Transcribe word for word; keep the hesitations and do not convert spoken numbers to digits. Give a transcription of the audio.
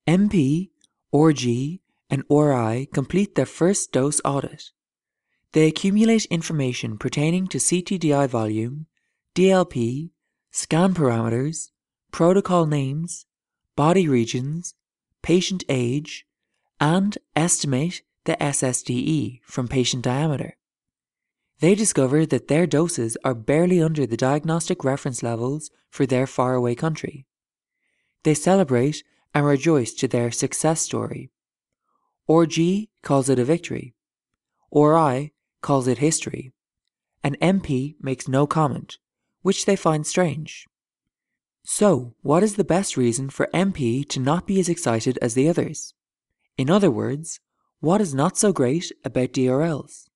M P, R G, and R I complete their first dose audit. They accumulate information pertaining to C T D I volume, D L P, scan parameters, protocol names, body regions, patient age, and estimate the S S D E from patient diameter. They discover that their doses are barely under the diagnostic reference levels for their faraway country. They celebrate and rejoice to their success story. R G calls it a victory. R I calls it history. And M P makes no comment, which they find strange. So, what is the best reason for M P to not be as excited as the others? In other words, what is not so great about D R Ls?